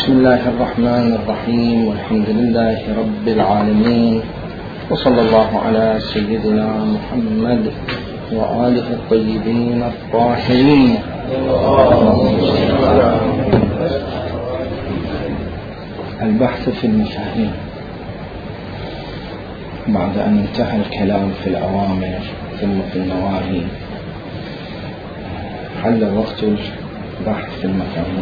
بسم الله الرحمن الرحيم، والحمد لله رب العالمين، وصلى الله على سيدنا محمد وآله الطيبين الطاهرين. البحث في المفاهيم. بعد أن انتهى الكلام في الأوامر ثم في النواهي، حل وقت البحث في المفاهيم.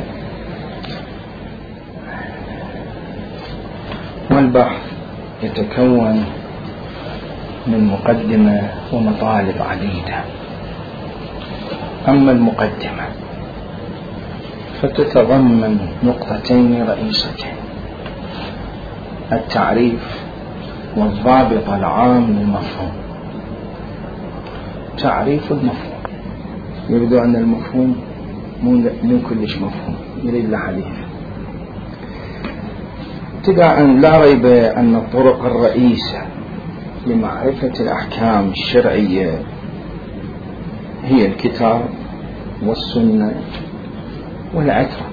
والبحث يتكون من مقدمة ومطالب عديدة. أما المقدمة فتتضمن نقطتين رئيستين: التعريف والضابط العام للمفهوم. تعريف المفهوم، يبدو أن المفهوم مو كلش مفهوم، يريد له حديث. ابتداء لا ريب أن الطرق الرئيسة لمعرفة الأحكام الشرعية هي الكتاب والسنة والعترة،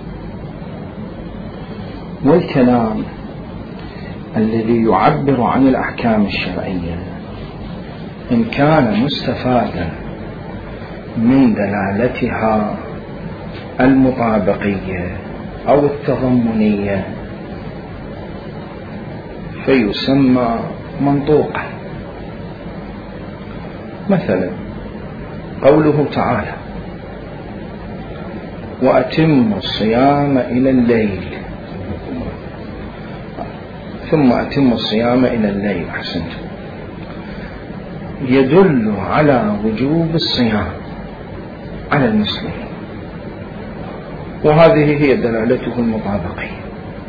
والكلام الذي يعبر عن الأحكام الشرعية إن كان مستفادا من دلالتها المطابقية أو التضمنية فيسمى منطوقا. مثلا قوله تعالى: وأتم الصيام إلى الليل، ثم أتم الصيام إلى الليل، أحسنت، يدل على وجوب الصيام على المسلمين، وهذه هي دلالته المطابقية،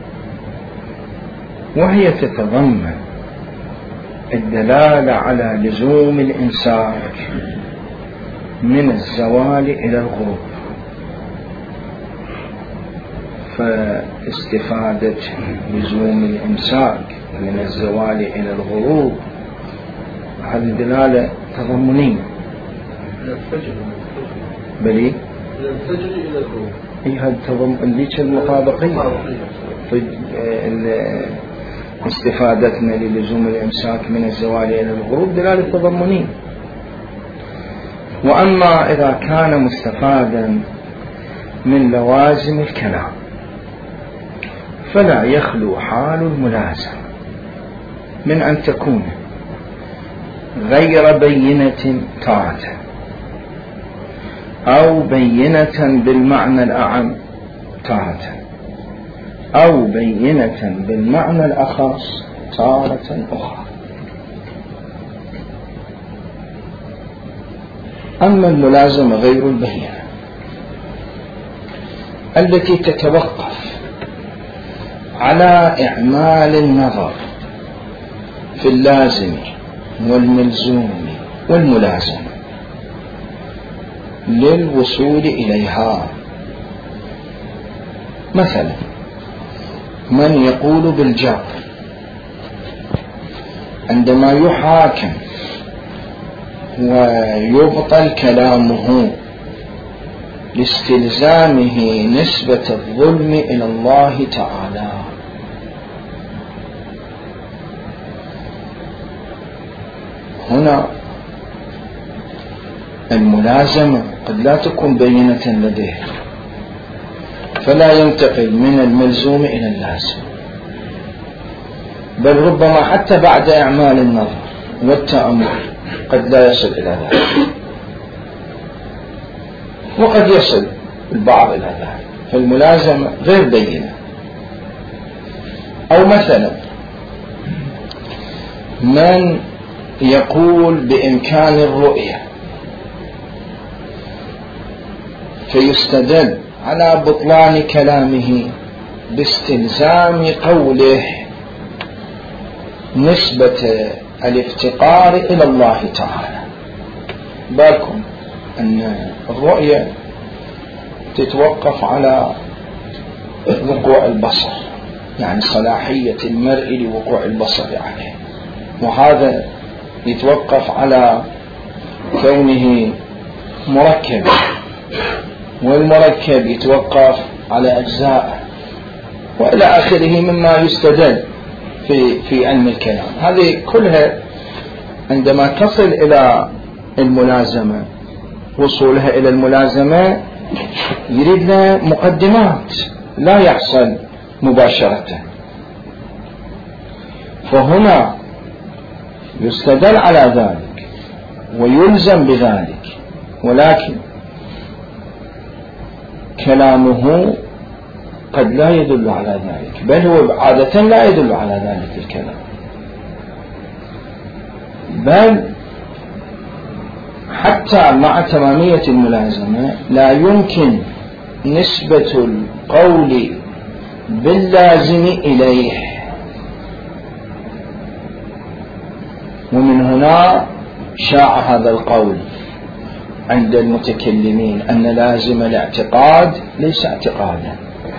وهي تتضمن الدلالة على لزوم الإمساك من الزوال إلى الغروب. فاستفادة لزوم الإمساك من الزوال إلى الغروب هذه دلالة تضمنية. بلي الفجر إلى الغروب، هذا تضمن المطابقية. استفادتنا للزوم الإمساك من الزوال إلى الغروب دلالة تضمنية. وأما إذا كان مستفادا من لوازم الكلام فلا يخلو حال الملازم من أن تكون غير بينة تارة، أو بينة بالمعنى الأعم تارة، أو بينة بالمعنى الأخص تارة أخرى. أما الملازمة غير البينة التي تتوقف على إعمال النظر في اللازم والملزوم والملازم للوصول إليها. مثلا من يقول بالجبر عندما يحاكم ويبطل كلامه لاستلزامه نسبة الظلم إلى الله تعالى، هنا الملازمة قد لا تكون بينة لديه، فلا ينتقل من الملزوم إلى اللازم، بل ربما حتى بعد إعمال النظر والتأمل قد لا يصل إلى ذلك، وقد يصل البعض إلى ذلك، فالملازمة غير بينة. أو مثلا من يقول بإمكان الرؤية فيستدل على بطلان كلامه باستلزام قوله نسبة الافتقار إلى الله تعالى. بالكم أن الرؤية تتوقف على وقوع البصر، يعني صلاحية المرء لوقوع البصر عليه، وهذا يتوقف على كونه مركب، والمركب يتوقف على أجزاء، وإلى آخره مما يستدل في علم الكلام. هذه كلها عندما تصل إلى الملازمة، وصولها إلى الملازمة يريدنا مقدمات لا يحصل مباشرة. فهنا يستدل على ذلك ويلزم بذلك، ولكن كلامه قد لا يدل على ذلك، بل هو عادة لا يدل على ذلك الكلام، بل حتى مع تمامية الملازمة لا يمكن نسبة القول باللازم إليه. ومن هنا شاع هذا القول عند المتكلمين أن لازم الاعتقاد ليس اعتقادا،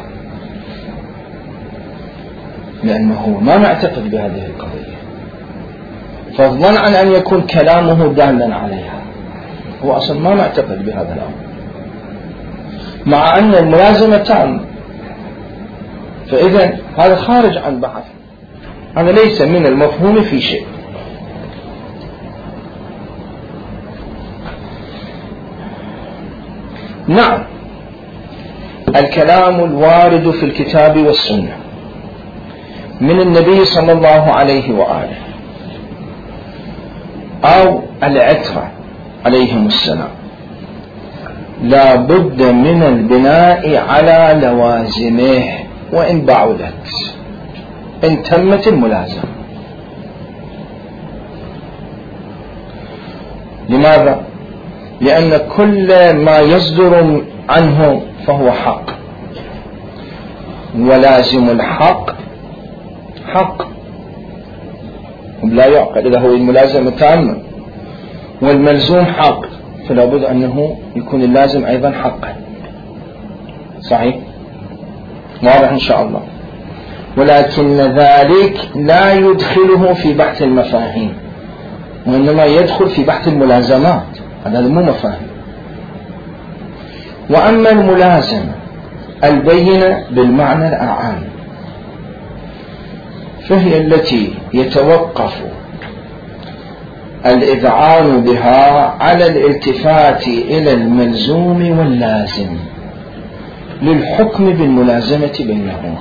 لأنه ما نعتقد بهذه القضية، فضلا عن أن يكون كلامه دالا عليها، هو أصلا ما نعتقد بهذا الأمر، مع أن الملازمة تام. فإذا هذا خارج عن بحث، هذا ليس من المفهوم في شيء. نعم، الكلام الوارد في الكتاب والسنة من النبي صلى الله عليه وآله أو العترة عليهم السلام لا بد من البناء على لوازمه وإن بعدت، إن تمت الملازمة. لماذا؟ لأن كل ما يصدر عنه فهو حق، ولازم الحق حق لا يعقل إذا هو الملازمة تامة، والملزوم حق، فلا بد أنه يكون اللازم أيضا حقا. صحيح؟ واضح إن شاء الله. ولكن ذلك لا يدخله في بحث المفاهيم، وإنما يدخل في بحث الملازمات، هذا مو مفاهيم. وأما الملازمة البينة بالمعنى الأعام فهي التي يتوقف الإذعان بها على الالتفات إلى الملزوم واللازم للحكم بالملازمة بينهما.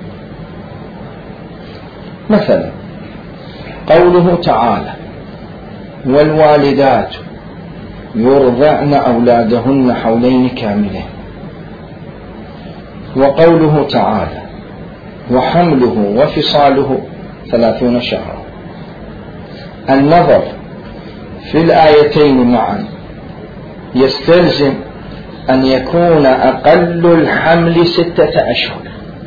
مثلا قوله تعالى: والوالدات يرضعن أولادهن حولين كاملين، وقوله تعالى: وحمله وفصاله 30 شهرا. النظر في الآيتين معا يستلزم أن يكون أقل الحمل 6 أشهر،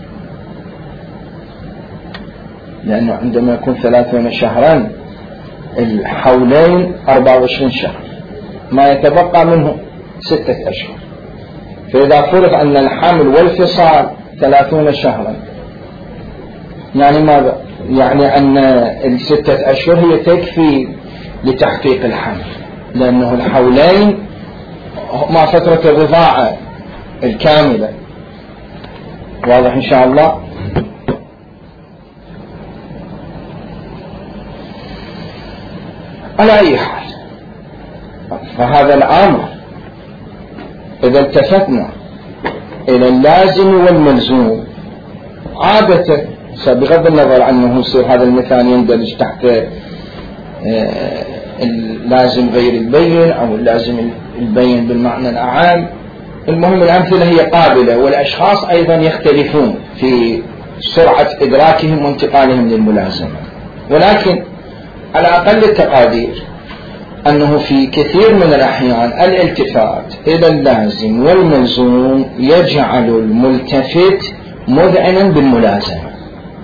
لأنه عندما يكون 30 شهرا الحولين 24 شهر، ما يتبقى منه 6 أشهر. فإذا فرض أن الحمل والفصال 30 شهرا، يعني ماذا؟ يعني أن 6 أشهر هي تكفي لتحقيق الحمل، لأنه الحولين ما فترة الرضاعة الكاملة. واضح إن شاء الله؟ على أي حال، فهذا الأمر إذا التفتنا إلى اللازم والملزوم عادة، بغض النظر عنه يصير هذا المثال يندرج تحت اللازم غير البين أو اللازم البين بالمعنى الأعام، المهم الأمثلة هي قابلة، والأشخاص أيضا يختلفون في سرعة إدراكهم وانتقالهم للملازمة. ولكن على أقل التقادير أنه في كثير من الأحيان الالتفات إلى اللازم والملزوم يجعل الملتفت مذعنا بالملازمة.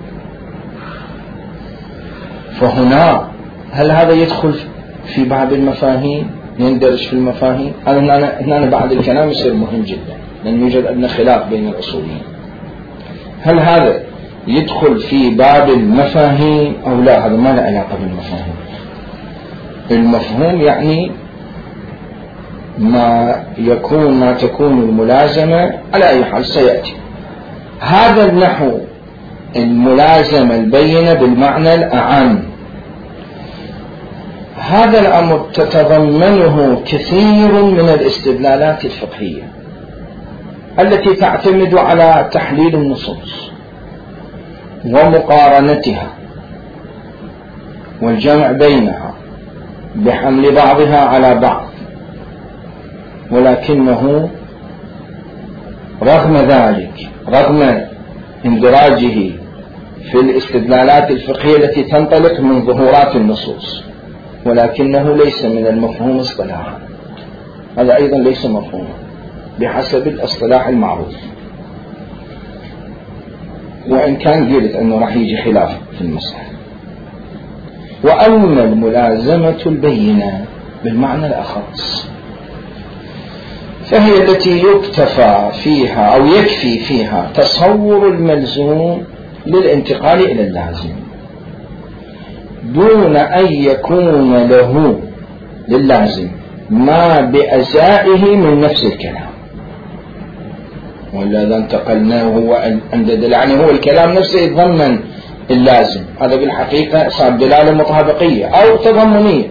فهنا هل هذا يدخل في باب المفاهيم، يندرج في المفاهيم؟ هنا بعد الكلام يصير مهم جدا، لأن يوجد أدنى خلاف بين الأصوليين. هل هذا يدخل في باب المفاهيم أو لا؟ هذا ما له علاقة بالمفاهيم. المفهوم يعني ما تكون الملازمة على أي حال سيأتي. هذا النحو الملازمة البينة بالمعنى الأعم. هذا الأمر تتضمنه كثير من الاستدلالات الفقهية التي تعتمد على تحليل النصوص ومقارنتها والجمع بينها بحمل بعضها على بعض، ولكنه رغم ذلك، رغم اندراجه في الاستدلالات الفقهية التي تنطلق من ظهورات النصوص، ولكنه ليس من المفهوم اصطلاحا. هذا أيضا ليس مفهوما بحسب الاصطلاح المعروف، وإن كان قلت أنه راح يجي خلاف في المسألة. وأما الملازمة البينة بالمعنى الأخص فهي التي يكتفى فيها أو يكفي فيها تصور الملزوم للانتقال إلى اللازم دون أن يكون له للازم ما بأزائه من نفس الكلام. ولا إذا انتقلناه هو يعني هو الكلام نفسه يتضمن اللازم، هذا بالحقيقة صار دلالة مطابقية أو تضمنية.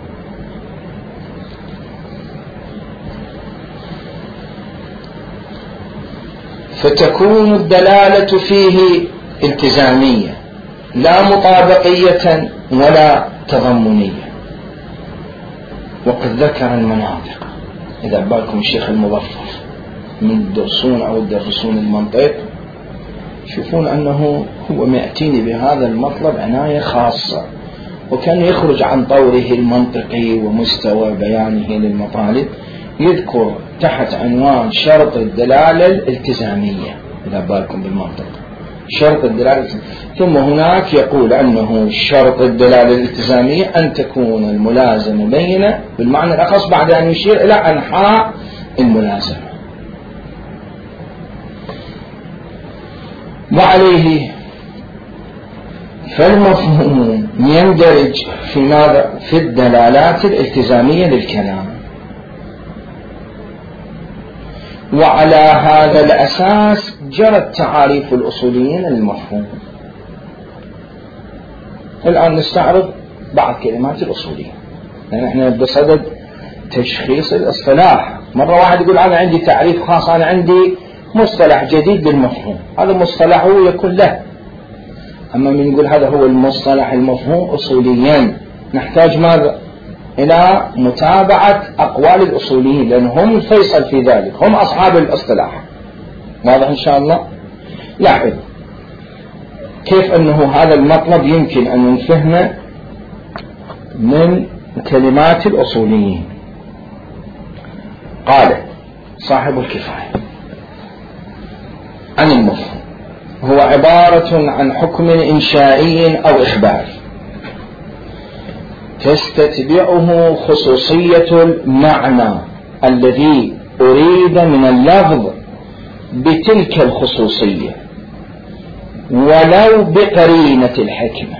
فتكون الدلالة فيه التزامية لا مطابقية ولا تضمنية. وقد ذكر المناطق، إذا بالكم الشيخ المظفر من الدرسون أو الدرسون المنطق يشوفون أنه هو مأتيني بهذا المطلب عناية خاصة، وكان يخرج عن طوره المنطقي ومستوى بيانه للمطالب، يذكر تحت عنوان شرط الدلالة الالتزامية، إذا بالكم بالمنطق شرط الدلالة، ثم هناك يقول أنه شرط الدلالة الالتزامية أن تكون الملازمة بينة بالمعنى الأخص، بعد أن يشير إلى أنحاء الملازمة. وعليه فالمفهوم يندرج في ماذا؟ في الدلالات الالتزامية للكلام. وعلى هذا الأساس جرت تعاريف الأصوليين للمفهوم. الآن نستعرض بعض كلمات الأصوليين، لأن احنا بصدد تشخيص الاصطلاح. مرة واحد يقول أنا عندي تعريف خاص، أنا عندي مصطلح جديد للمفهوم، هذا المصطلح هو يكون له. أما من يقول هذا هو المصطلح المفهوم أصوليا، نحتاج ماذا؟ إلى متابعة أقوال الأصوليين، لأن هم الفيصل في ذلك، هم أصحاب الاصطلاح. واضح إن شاء الله؟ لاحظ كيف أنه هذا المطلب يمكن أن نفهمه من كلمات الأصوليين. قال صاحب الكفاية عن المفهوم هو عبارة عن حكم إنشائي أو إخباري تستتبعه خصوصية المعنى الذي أريد من اللفظ بتلك الخصوصية ولو بقرينة الحكمة،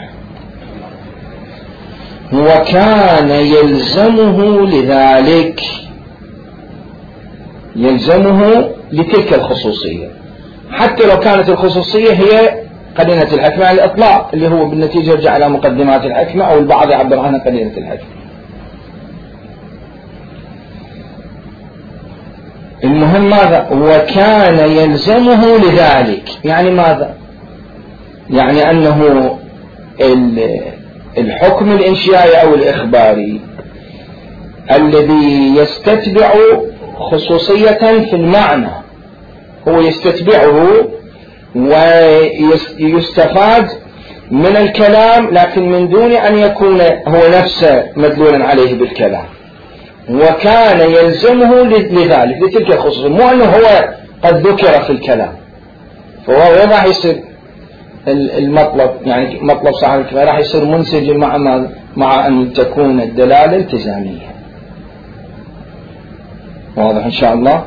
وكان يلزمه لذلك، يلزمه لتلك الخصوصية حتى لو كانت الخصوصية هي قرينة الحكمة على الإطلاق، اللي هو بالنتيجة يرجع على مقدمات الحكمة، أو البعض يعبر عنها قرينة الحكمة. المهم ماذا؟ وكان يلزمه لذلك، يعني ماذا؟ يعني أنه الحكم الإنشائي أو الإخباري الذي يستتبع خصوصية في المعنى هو يستتبعه ويستفاد من الكلام، لكن من دون أن يكون هو نفسه مدلولا عليه بالكلام. وكان يلزمه لذلك لتلك الخصوصية، مو أنه هو قد ذكر في الكلام، فهو راح يصير المطلب، يعني مطلب صاحب الكفاية راح يصير منسجم مع أن تكون الدلالة التزامية. واضح إن شاء الله؟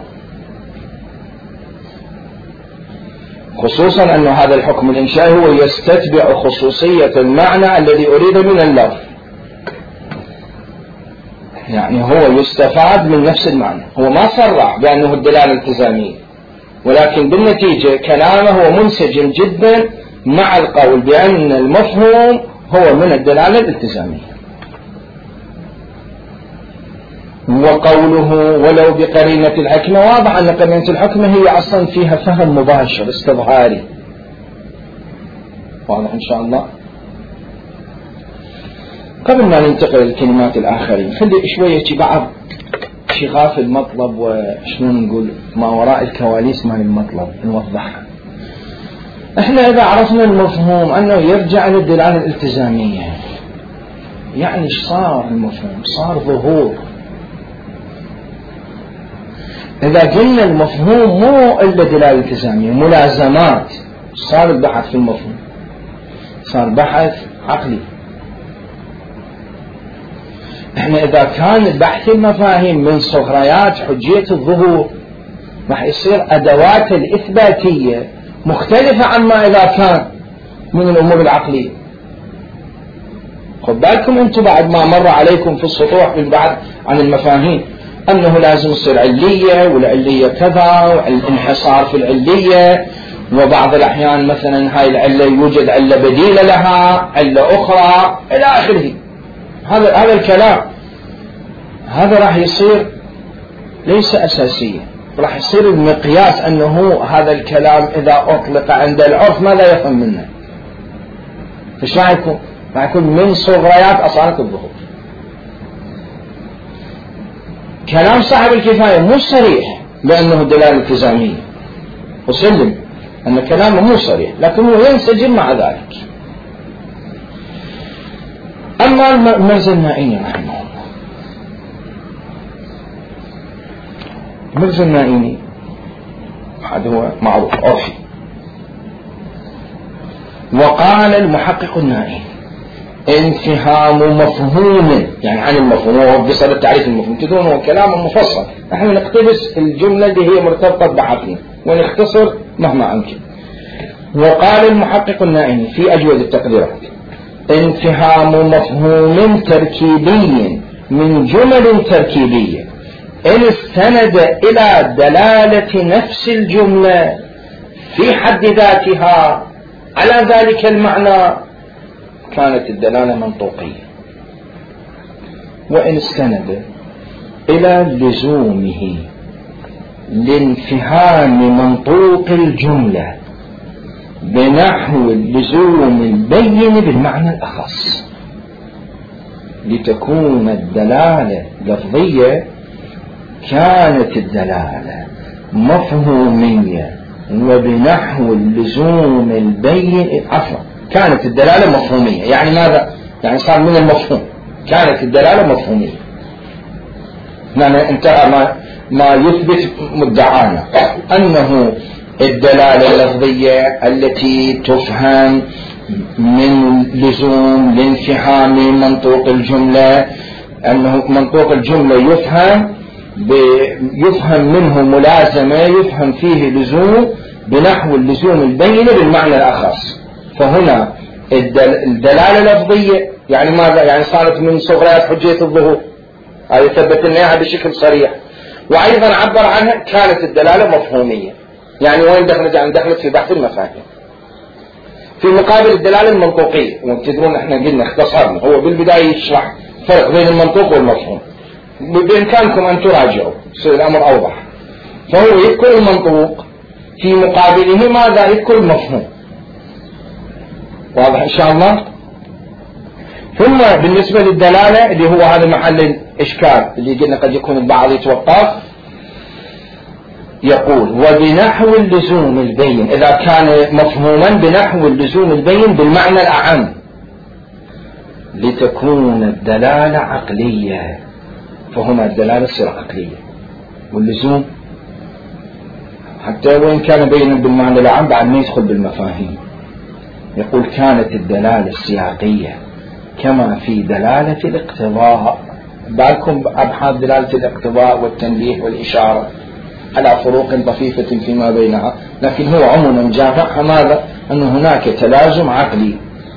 خصوصا أن هذا الحكم الإنشائي هو يستتبع خصوصية المعنى الذي أريد من اللفظ، يعني هو يستفاد من نفس المعنى، هو ما صرح بأنه الدلالة الالتزامية، ولكن بالنتيجة كلامه هو منسجم جدا مع القول بأن المفهوم هو من الدلالة الالتزامية. وقوله ولو بقرينة الحكمة، واضح أن قرينة الحكمة هي أصلا فيها فهم مباشر استظهاري، واضح إن شاء الله. قبل ما ننتقل للكلمات الآخرين خلي شوية بعض شغاف المطلب وشنو نقول ما وراء الكواليس مال المطلب نوضحها. احنا إذا عرفنا المفهوم أنه يرجع للدلالة الالتزامية، يعني ايش صار المفهوم؟ صار ظهور. إذا قلنا المفهوم مو إلا دلالة التزامية، ملازمات، صار البحث في المفهوم صار بحث عقلي. احنا إذا كان بحث المفاهيم من صغريات حجية الظهور راح يصير أدوات الإثباتية مختلفة عما إذا كان من الأمور العقلية. خد بالكم أنتم بعد ما مر عليكم في السطوح بالبعض عن المفاهيم أنه لازم يصير علية، والعلية كذا، والانحصار في العلية، وبعض الأحيان مثلا هاي العلة يوجد علة بديلة لها، علة أخرى إلى آخره. هذا الكلام هذا راح يصير ليس أساسيا، راح يصير المقياس أنه هذا الكلام إذا أطلق عند العرف ماذا يفهم منه. فش راح يكون؟ راح يكون من صغريات أصالة الظهور. كلام صاحب الكفاية مو صريح بأنه دلالة التزامية، وسلم أن كلامه مو صريح، لكنه ينسجم مع ذلك. أما المرزا النائيني رحمه الله، المرزا النائيني هذا هو معروف عرفي. وقال المحقق النائيني انفهام مفهوم، يعني عن المفهوم، هو بصدد تعريف المفهوم، تدرون هو كلام مفصل، نحن نقتبس الجملة اللي هي مرتبطة بعقلنا ونختصر مهما أمكن. وقال المحقق النائيني في أجود التقديرات انفهام مفهوم تركيبي من جمل تركيبية إن استند إلى دلالة نفس الجملة في حد ذاتها على ذلك المعنى كانت الدلالة منطوقية، وإن استند إلى لزومه لانفهام منطوق الجملة بنحو اللزوم البين بالمعنى الأخص لتكون الدلالة لفظية كانت الدلالة مفهومية وبنحو اللزوم البين، عفوا كانت الدلالة مفهومية، يعني ماذا؟ يعني صار من المفهوم كانت الدلالة مفهومية، يعني انتهى ما يثبت مدعانا أنه الدلالة اللفظية التي تفهم من لزوم لانفهام منطوق الجملة، أنه منطوق الجملة يفهم منه ملازمة يفهم فيه لزوم بنحو اللزوم البين بالمعنى الأخص. فهنا الدلالة اللفظية يعني ماذا؟ يعني صارت من صغريات حجية الظهور، هذه ثبت لنا بشكل صريح. وأيضا عبر عنها كانت الدلالة مفهومية، يعني وين دخلت؟ يعني دخلت في بحث المفاهيم في مقابل الدلالة المنطوقية. وتدرون احنا قلنا اختصرنا، هو بالبداية يشرح فرق بين المنطوق والمفهوم، بإمكانكم أن تراجعوا يصير الأمر أوضح. فهو يذكر المنطوق في مقابله ماذا؟ يذكر المفهوم. واضح إن شاء الله. ثم بالنسبة للدلالة اللي هو هذا محل الإشكال اللي قلنا قد يكون البعض يتوقف، يقول وبنحو اللزوم البين، إذا كان مفهوما بنحو اللزوم البين بالمعنى الأعم لتكون الدلالة عقلية، فهنا الدلالة تصير عقلية واللزوم حتى وإن كان بينا بالمعنى الأعم بعد ما يدخل بالمفاهيم. يقول كانت الدلالة السياقية كما في دلالة الاقتضاء. بالكم أبحاث دلالة الاقتضاء والتنبيه والإشارة على فروق طفيفة فيما بينها، لكن هو عموما جامعها ماذا؟ أن هناك تلازم عقلي.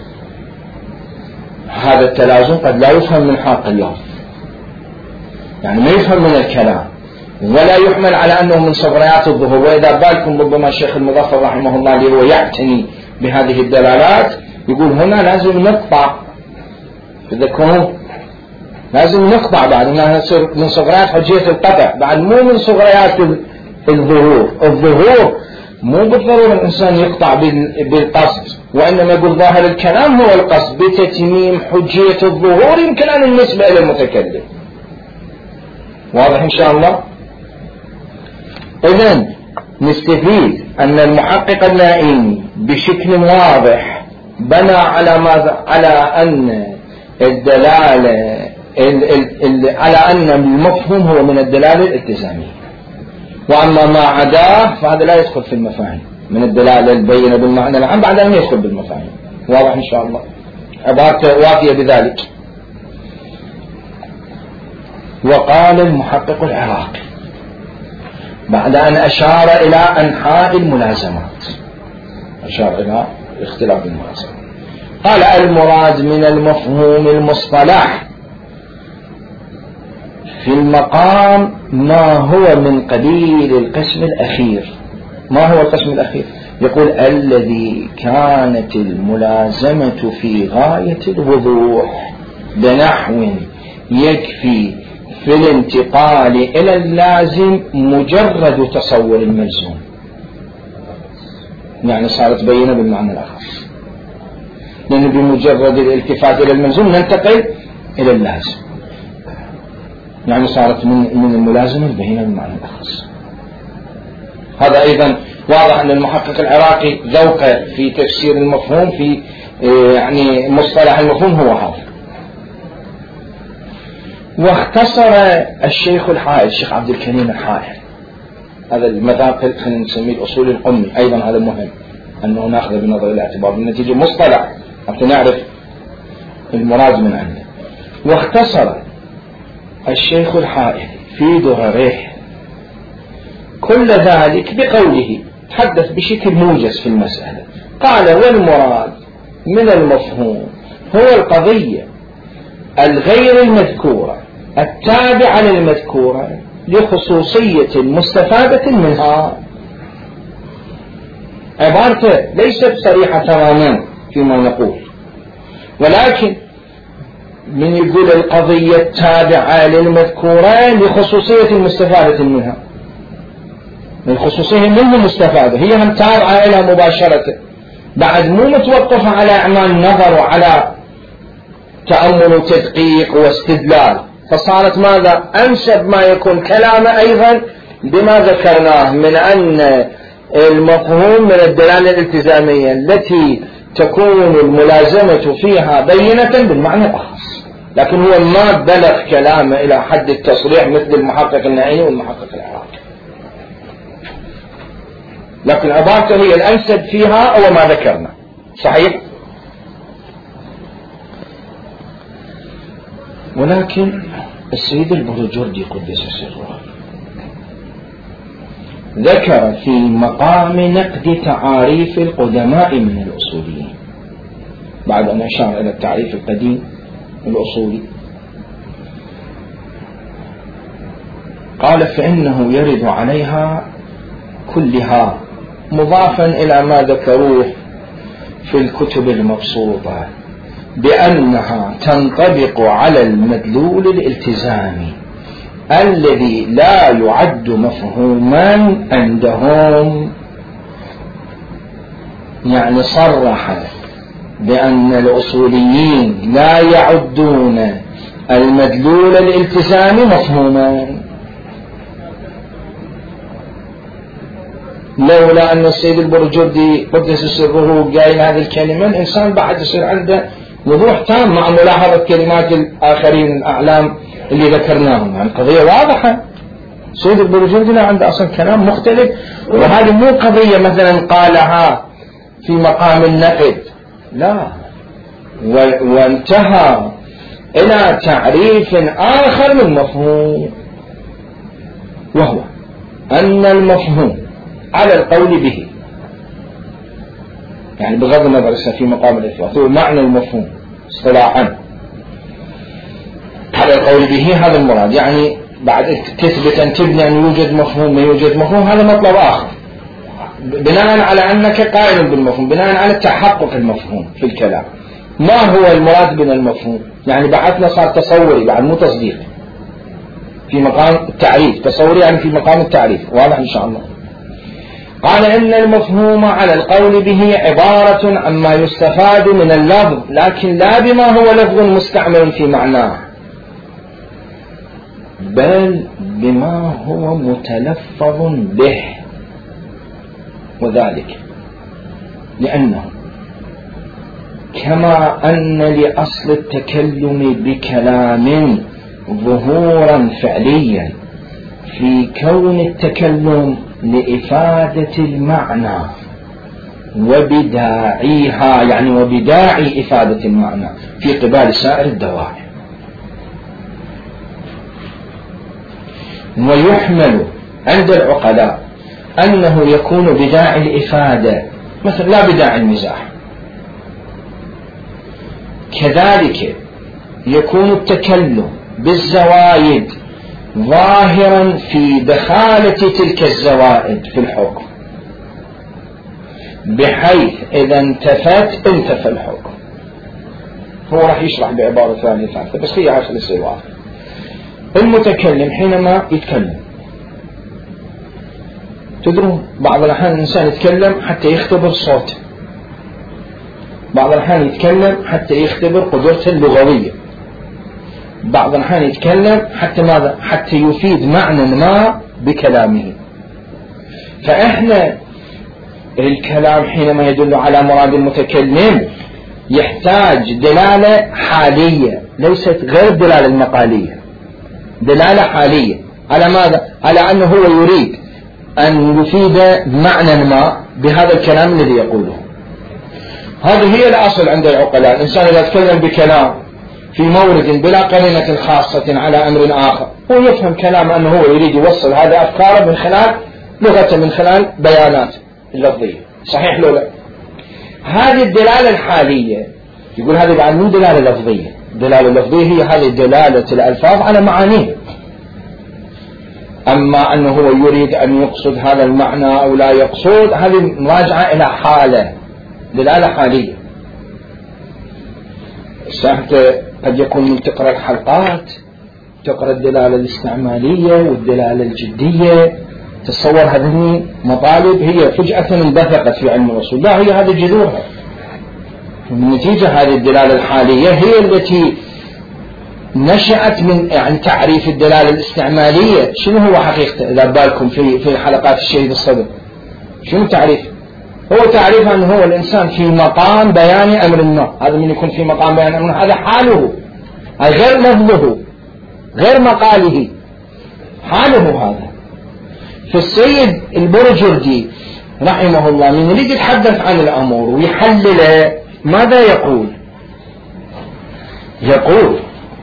هذا التلازم قد لا يفهم من حاق اللفظ، يعني ما يفهم من الكلام، ولا يحمل على أنه من صغريات الظهور. وإذا بالكم ربما الشيخ المظفر رحمه الله اللي هو يعتني بهذه الدلالات، يقول هنا لازم نقطع، تذكرون لازم نقطع بعد من صغريات حجية القطع، بعد مو من صغريات الظهور. الظهور مو بالضرورة الإنسان يقطع بالقصد، وإنما يقول ظاهر الكلام هو القصد بتتميم حجية الظهور يمكن أن النسبة إلى المتكلم. واضح إن شاء الله؟ إذن نستفيد أن المحقق النائمي بشكل واضح بنى على ماذا؟ على أن الدلالة على أن المفهوم هو من الدلالة الالتزامية، وأما ما عداه فهذا لا يدخل في المفاهيم من الدلالة البينة بالمعنى العام بعد أن يدخل بالمفاهيم. واضح إن شاء الله؟ عبارة وافية بذلك. وقال المحقق العراقي بعد أن أشار إلى أنحاء الملازمات، أشار إلى اختلاف الملازمات، قال المراد من المفهوم المصطلح في المقام ما هو من قبيل القسم الأخير. ما هو القسم الأخير؟ يقول الذي كانت الملازمة في غاية الوضوح بنحو يكفي في الانتقال إلى اللازم مجرد تصور الملزوم، يعني صارت بينة بالمعنى الأخص، لأنه بمجرد الالتفات إلى الملزوم ننتقل إلى اللازم، يعني صارت من الملازمة البينة بالمعنى الأخص. هذا أيضا واضح أن المحقق العراقي ذوقه في تفسير المفهوم في يعني مصطلح المفهوم هو هذا. واختصر الشيخ الحائل الشيخ عبد الكريم الحائل، هذا المذاق خلينا نسميه الأصول الأمي، أيضا هذا مهم أنه نأخذ بنظر الاعتبار بالنتيجة مصطلح حتى نعرف المراد من عنده. واختصر الشيخ الحائل في درره كل ذلك بقوله، تحدث بشكل موجز في المسألة، قال والمراد من المفهوم هو القضية الغير المذكورة التابعة للمذكورة لخصوصية مستفادة منها. عبارته ليست صريحة تماما فيما نقول، ولكن من يقول القضية التابعة للمذكورة لخصوصية المستفادة منها، الخصوصية منه مستفادة، هي هم تابعة إلى مباشرة، بعد مو متوقفة على أعمال نظر وعلى تأمل وتدقيق واستدلال، فصارت ماذا؟ أنسب ما يكون كلامه أيضا بما ذكرناه من أن المفهوم من الدلالة الالتزامية التي تكون الملازمة فيها بينة بالمعنى الأخص، لكن هو ما بلغ كلامه إلى حد التصريح مثل المحقق النائمي والمحقق العراقي، لكن عبارته هي الأنسب فيها أو ما ذكرنا. صحيح؟ ولكن السيد البرجردي قدس سره ذكر في مقام نقد تعاريف القدماء من الأصوليين بعد أن أشار إلى التعريف القديم الأصولي، قال فإنه يرد عليها كلها مضافا إلى ما ذكروه في الكتب المبسوطة بأنها تنطبق على المدلول الالتزامي الذي لا يعد مفهوما عندهم، يعني صرح بأن الأصوليين لا يعدون المدلول الالتزامي مفهوما، لولا أن السيد البرجردي قدس سره قايل هذه الكلمة الإنسان بعد يصير عنده وضوح تام مع ملاحظة كلمات الآخرين الأعلام اللي ذكرناهم، يعني قضية واضحة. السيد البرجردي لا عنده أصلا كلام مختلف، وهذه مو قضية مثلا قالها في مقام النقد، لا، وانتهى إلى تعريف آخر للمفهوم، وهو أن المفهوم على القول به، يعني بغض النظر في مقام الإثبات هو معنى المفهوم اصطلاحا على القول به، هذا المراد، يعني بعد تثبت أن تبني أن يوجد مفهوم ما يوجد مفهوم، هذا مطلب آخر، بناء على أنك قائل بالمفهوم، بناء على تحقق المفهوم في الكلام. ما هو المراد من المفهوم؟ يعني بعثنا صار تصوري بعد مو تصديق، في مقام التعريف. تصوري يعني في مقام التعريف، واضح إن شاء الله. قال إن المفهوم على القول به عبارة عما يستفاد من اللفظ، لكن لا بما هو لفظ مستعمل في معناه، بل بما هو متلفظ به. وذلك لأنه كما أن لأصل التكلم بكلام ظهورا فعليا في كون التكلم لإفادة المعنى وبداعيها، يعني وبداعي إفادة المعنى في قبال سائر الدواعي. ويحمل عند العقلاء أنه يكون بداعي الإفادة، مثلا لا بداعي المزاح. كذلك يكون التكلم بالزوائد ظاهرا في دخالة تلك الزوائد في الحكم، بحيث إذا انتفت انتفى الحكم. هو راح يشرح بعبارة ثانية ثالثة، بس هي عشان يصير واضح. المتكلم حينما يتكلم، تدرون بعض الأحيان الإنسان يتكلم حتى يختبر صوته، بعض الأحيان يتكلم حتى يختبر قدرته اللغوية، بعض الأحيان يتكلم حتى ماذا؟ حتى يفيد معنى ما بكلامه. فإحنا الكلام حينما يدل على مراد المتكلم يحتاج دلالة حالية، ليست غير الدلالة المقالية، دلالة حالية على ماذا؟ على أنه هو يريد أن يفيد معنى ما بهذا الكلام الذي يقوله. هذه هي الأصل عند العقلاء. الإنسان إذا تكلم بكلام في مورد بلا قرينة خاصة على أمر آخر، هو يفهم كلام أنه هو يريد يوصل هذا أفكاره من خلال لغة، من خلال بيانات اللفظية، صحيح لو لا؟ هذه الدلالة الحالية يقول هذه بعد مو دلالة لفظية. الدلالة اللفظية هي هذه دلالة الألفاظ على معانيه، أما أنه هو يريد أن يقصد هذا المعنى أو لا يقصد، هذه مراجعة إلى حالة، دلالة حالية. ساعة قد يكون من تقرأ الحلقات تقرأ الدلالة الاستعمالية والدلالة الجدية، تصور هذه مطالب هي فجأة انبثقت في علم الأصول، لا، هي هذه جذورها. النتيجة هذه الدلالة الحالية هي التي نشأت من يعني تعريف الدلالة الاستعمالية. شنو هو حقيقته إذا بالكم في حلقات الشهيد الصدر؟ شنو تعريف؟ هو تعريف أنه هو الإنسان في مقام بيان أمر ما. هذا من يكون في مقام بيان أمر هذا حاله، غير لفظه، غير مقاله، حاله هذا. فالسيد البرجردي رحمه الله من يريد يتحدث عن الأمور ويحلل ماذا يقول؟ يقول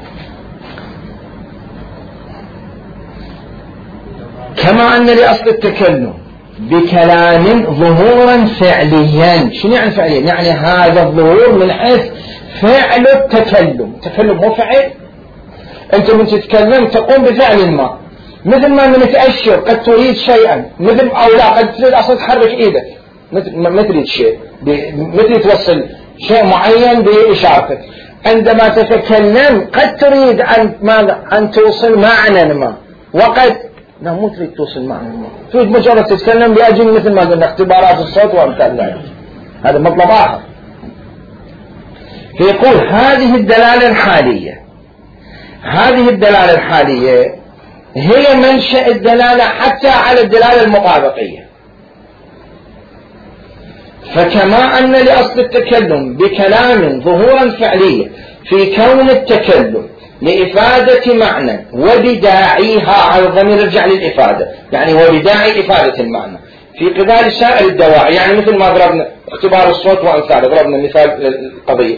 كما أن لأصل التكلم بكلام ظهورا فعليا. شنو يعني فعليا؟ يعني هذا الظهور من حيث فعل التكلم. التكلم هو فعل، أنت من تتكلم تقوم بفعل ما، مثل ما من تأشر قد تريد شيئا، مثل أو لا قد تريد أصلا تحرك إيدك، ما تريد شيء، مثل توصل شيء معين بإشارتك. عندما تتكلم قد تريد أن ماذا؟ أن توصل معنى ما، وقد لا مو تريد توصل معنى ما، تريد مجرد تتكلم لأجل مثل ما قلنا اختبارات الصوت وأمثال ذلك، هذا مطلب آخر. فيقول هذه الدلالة الحالية، هذه الدلالة الحالية هي منشأ الدلالة حتى على الدلالة المطابقية. فكما أن لأصل التكلم بكلام ظهورا فعليا في كون التكلم لإفادة معنى وبداعيها، على الضمير يرجع للإفادة، يعني وبداعي إفادة المعنى في قبال سائر الدواعي، يعني مثل ما ضربنا اختبار الصوت وأمثاله، ضربنا مثال للقضية.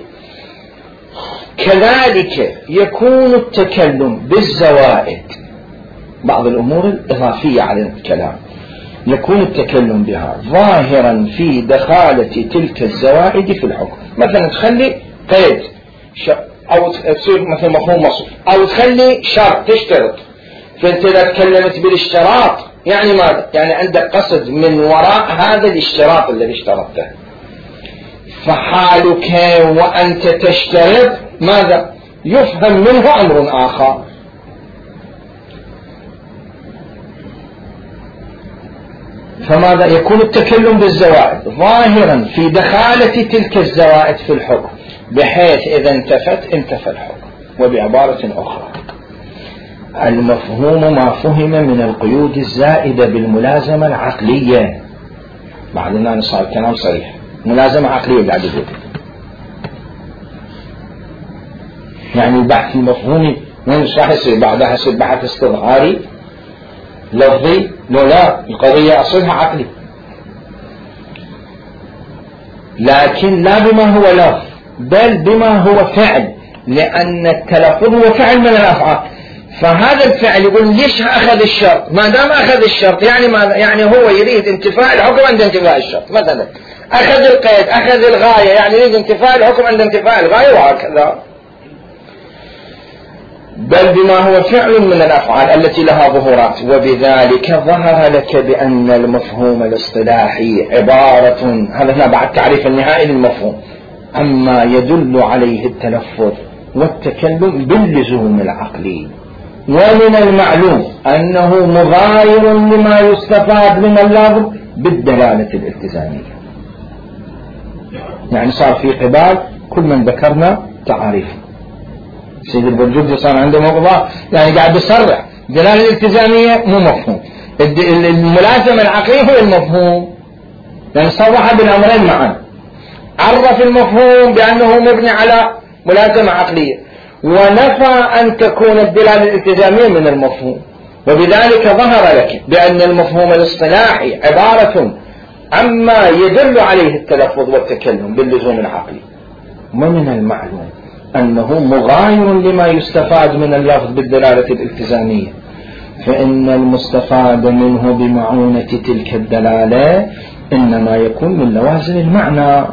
كذلك يكون التكلم بالزوائد، بعض الأمور الإضافية على الكلام، يكون التكلم بها ظاهرا في دخالة تلك الزوائد في الحكم. مثلا تخلي قيد أو تصير مثل مفهوم مصر، أو تخلي شرط تشترط. فأنت إذا تكلمت بالاشتراط يعني ماذا؟ يعني عندك قصد من وراء هذا الاشتراط الذي اشترطته. فحالك وأنت تشترط ماذا؟ يفهم منه أمر آخر. فماذا؟ يكون التكلم بالزوائد ظاهرا في دخالة تلك الزوائد في الحكم، بحيث إذا انتفى الحكم. وبعبارة أخرى، المفهوم ما فهم من القيود الزائدة بالملازمة العقلية. بعد أن صار كلام صريح، ملازمة عقلية قاعد يقول، يعني البحث المفهومي من راح يصير بعدها؟ يصير بحث استظهاري لفظي؟ لا، القضية أصلها عقلي، لكن لا بما هو لفظ بل بما هو فعل، لأن التلفظ هو فعل من الأفعال. فهذا الفعل يقول ليش أخذ الشرط؟ ما دام أخذ الشرط يعني ماذا؟ يعني هو يريد انتفاء الحكم عند انتفاء الشرط. مثلا أخذ القيد، أخذ الغاية، يعني يريد انتفاء الحكم عند انتفاء الغاية، وهكذا. بل بما هو فعل من الأفعال التي لها ظهورات. وبذلك ظهر لك بأن المفهوم الاصطلاحي عبارة، هذا هنا بعد تعريف النهائي للمفهوم، عما يدل عليه التلفظ والتكلم باللزوم العقلي. ومن المعلوم أنه مغاير لما يستفاد من اللفظ بالدلالة الالتزامية. يعني صار في قبال كل من ذكرنا تعاريف. سيد البرجردي صار عنده موضوع، يعني قاعد يصرح الدلالة الالتزامية مو مفهوم، الملازمة العقلية هو المفهوم، يعني صرح بالأمرين معا. عرف المفهوم بأنه مبني على ملازمة عقلية، ونفى أن تكون الدلالة الالتزامية من المفهوم. وبذلك ظهر لك بأن المفهوم الاصطلاحي عبارة عما يدل عليه التلفظ والتكلم باللزوم العقلي. ومن المعلوم أنه مغاير لما يستفاد من اللفظ بالدلالة الالتزامية، فإن المستفاد منه بمعونة تلك الدلالة إنما يكون من لوازم المعنى.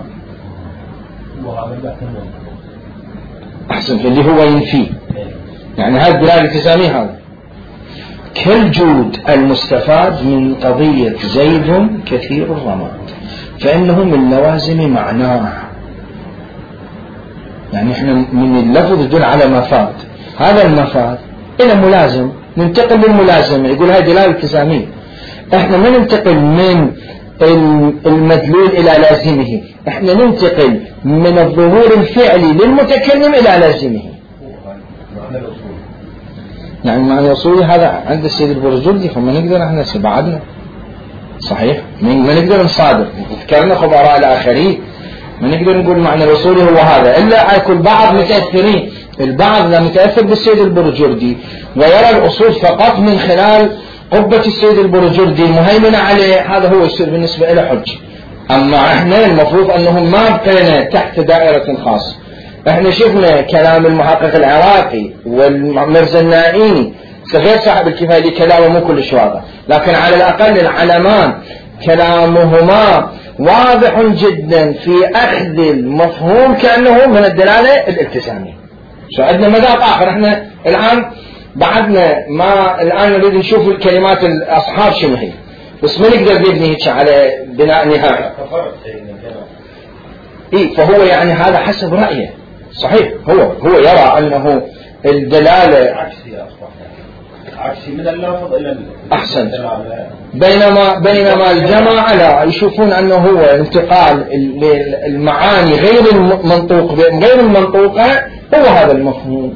أحسن، اللي هو ينفي، يعني هذا الدلالة الالتزامية هذا كالجود المستفاد من قضية زيد كثير الرماد، فإنه من لوازم معناه. يعني احنا من اللفظ يدل على مفاد، هذا المفاد إلى ملازم، ننتقل للملازمة، يقول هذه دلالة التزامية. احنا ما ننتقل من المدلول إلى لازمه، احنا ننتقل من الظهور الفعلي للمتكلم إلى لازمه. يعني معنى الأصولي هذا عند السيد البرجردي، فما نقدر احنا بعدنا صحيح، ما نقدر نصادر، ذكرنا خبراء الآخرين، ما نقدر نقول معنى الأصولي هو هذا، إلا أكل بعض متأثرين. البعض لا متأثر بالسيد البرجردي ويرى الأصول فقط من خلال قبة السيد البرجردي مهيمنة عليه، هذا هو يصير بالنسبة إلى حج. أما احنا المفروض أنهم ما بقينا تحت دائرة خاصة. احنا شفنا كلام المحقق العراقي والمرزا النائيني، غير صاحب الكفاية كلامه مو كلش واضح، لكن على الأقل العلمان كلامهما واضح جدا في أخذ المفهوم كأنه من الدلالة الالتزامية. شو عندنا مذاق آخر، احنا الآن بعدنا ما الآن نريد نشوف الكلمات الأصحاب شنو هي، بس ما نقدر نبني على بناء نهائي. فهو يعني هذا حسب رأيه صحيح، هو يرى أنه الدلالة عكسي من اللفظ إلى أحسن، بينما الجماعة لا يشوفون أنه هو انتقال المعاني غير المنطوقة هو هذا المفهوم.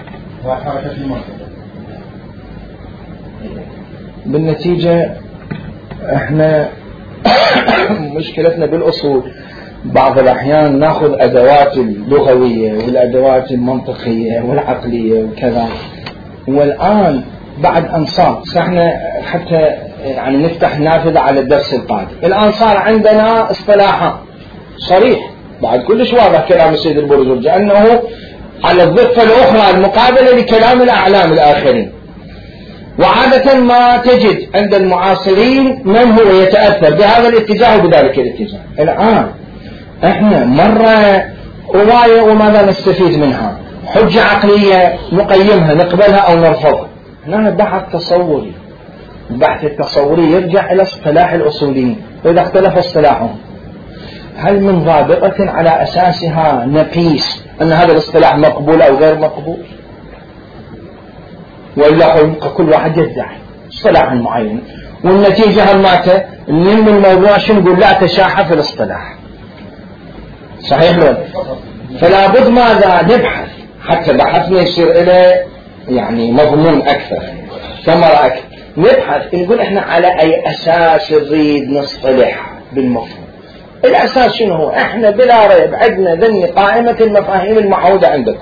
بالنتيجة احنا مشكلتنا بالأصول بعض الأحيان نأخذ أدوات اللغوية والأدوات المنطقية والعقلية وكذا، والآن بعد أن صار احنا حتى يعني نفتح نافذة على الدرس القادم، الآن صار عندنا اصطلاحات صريح بعد كلش واضح كلام السيد البرجردي أنه على الضفة الأخرى المقابلة لكلام الأعلام الآخرين. وعادة ما تجد عند المعاصرين من هو يتأثر بهذا الاتجاه وبذلك الاتجاه. الآن احنا مرة رواية وماذا نستفيد منها، حجة عقلية نقيمها نقبلها أو نرفضها، هنا بحث تصوري البحث التصوري يرجع إلى اصطلاح الأصوليين، وإذا اختلف اصطلاحهم هل من ضابطة على أساسها نقيس أن هذا الاصطلاح مقبول أو غير مقبول؟ وإلا كل واحد يدعي اصطلاح معين، والنتيجة هماته نلم الموضوع شو نقول؟ لا تشاحة في الاصطلاح. صحيح لو؟ فلا بد ماذا؟ نبحث، حتى بحثنا يصير إليه يعني مضمون أكثر، ثمرة أكثر. نبحث نقول إحنا على أي أساس نريد نصطلح بالمفهوم. الأساس شنو هو؟ إحنا بلا ريب عندنا ذني قائمة المفاهيم المعهودة عندكم،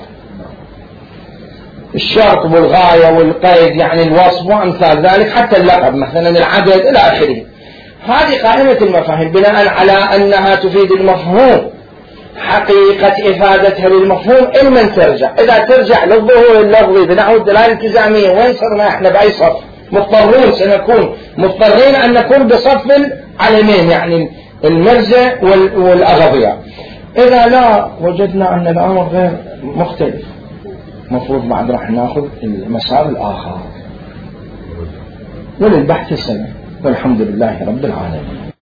الشرط والغاية والقيد يعني الوصف وأمثال ذلك، حتى اللقب مثلا العدد إلى آخره. هذه قائمة المفاهيم بناء على أنها تفيد المفهوم، حقيقة إفادتها للمفهوم علما ترجع. إذا ترجع للظهور اللفظي بنحو الدلالة الالتزامية، وين صرنا إحنا بأي صف؟ مضطرون، سنكون مضطرين أن نكون بصف العلمين يعني المرجع والأغضية. إذا لا وجدنا أن الأمر غير مختلف، مفروض بعد راح ناخذ المسار الآخر. وللبحث سنة، والحمد لله رب العالمين.